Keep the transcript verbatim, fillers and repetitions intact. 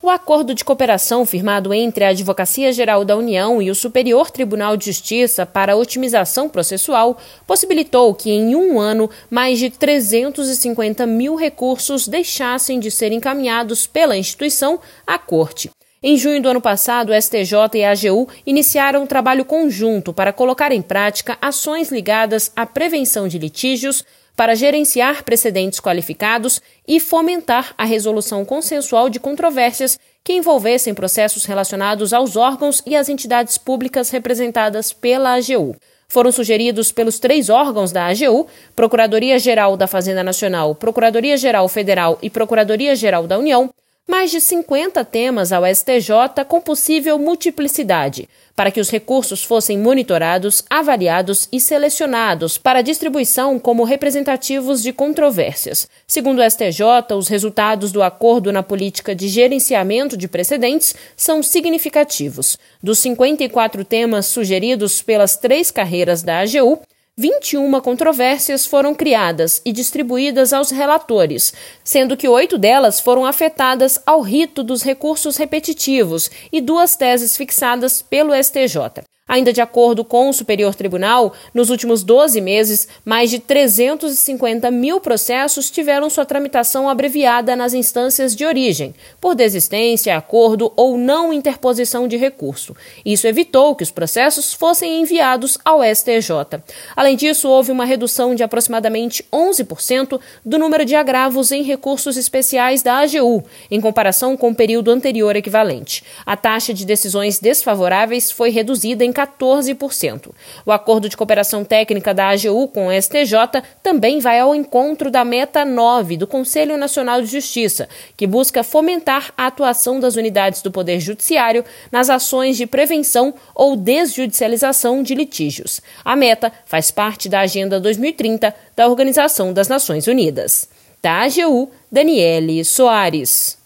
O acordo de cooperação firmado entre a Advocacia Geral da União e o Superior Tribunal de Justiça para a otimização processual possibilitou que, em um ano, mais de trezentos e cinquenta mil recursos deixassem de ser encaminhados pela instituição à Corte. Em junho do ano passado, o S T J e a A G U iniciaram um trabalho conjunto para colocar em prática ações ligadas à prevenção de litígios, para gerenciar precedentes qualificados e fomentar a resolução consensual de controvérsias que envolvessem processos relacionados aos órgãos e às entidades públicas representadas pela A G U. Foram sugeridos pelos três órgãos da A G U, Procuradoria-Geral da Fazenda Nacional, Procuradoria-Geral Federal e Procuradoria-Geral da União, mais de cinquenta temas ao S T J com possível multiplicidade, para que os recursos fossem monitorados, avaliados e selecionados para distribuição como representativos de controvérsias. Segundo o S T J, os resultados do acordo na política de gerenciamento de precedentes são significativos. Dos cinquenta e quatro temas sugeridos pelas três carreiras da A G U, vinte e uma controvérsias foram criadas e distribuídas aos relatores, sendo que oito delas foram afetadas ao rito dos recursos repetitivos e duas teses fixadas pelo S T J. Ainda de acordo com o Superior Tribunal, nos últimos doze meses, mais de trezentos e cinquenta mil processos tiveram sua tramitação abreviada nas instâncias de origem, por desistência, acordo ou não interposição de recurso. Isso evitou que os processos fossem enviados ao S T J. Além disso, houve uma redução de aproximadamente onze por cento do número de agravos em recursos especiais da A G U, em comparação com o período anterior equivalente. A taxa de decisões desfavoráveis foi reduzida em quatorze por cento. O acordo de cooperação técnica da A G U com o S T J também vai ao encontro da meta nove do Conselho Nacional de Justiça, que busca fomentar a atuação das unidades do Poder Judiciário nas ações de prevenção ou desjudicialização de litígios. A meta faz parte da Agenda dois mil e trinta da Organização das Nações Unidas. Da A G U, Daniele Soares.